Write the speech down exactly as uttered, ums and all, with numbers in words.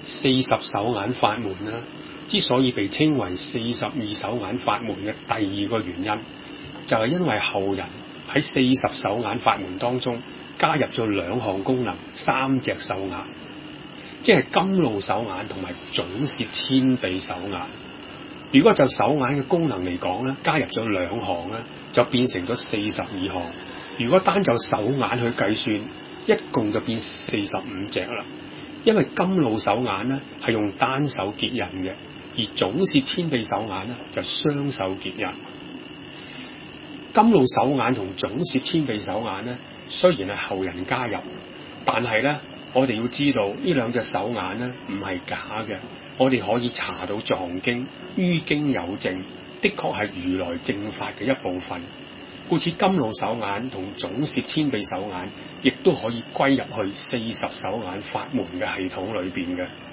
四十手眼法門啦，之所以被稱為四十二手眼法門嘅第二個原因，就係因為後人喺四十手眼法門當中加入咗兩項功能，三隻手眼，即係甘露手眼同埋總攝千臂手眼。如果就手眼嘅功能嚟講咧，加入咗兩項咧，就變成咗四十二項。如果單就手眼去計算，一共就變四十五隻啦。因為甘露手眼咧係用單手結印嘅，而總攝千臂手眼咧就雙手結印。甘露手眼同總攝千臂手眼咧，雖然係後人加入，但係咧我哋要知道呢兩隻手眼咧唔係假嘅，我哋可以查到藏經，於經有證，的確係如來正法嘅一部分。故此甘露手眼同總攝千臂手眼亦都可以歸入去四十手眼法門嘅系統裏邊嘅。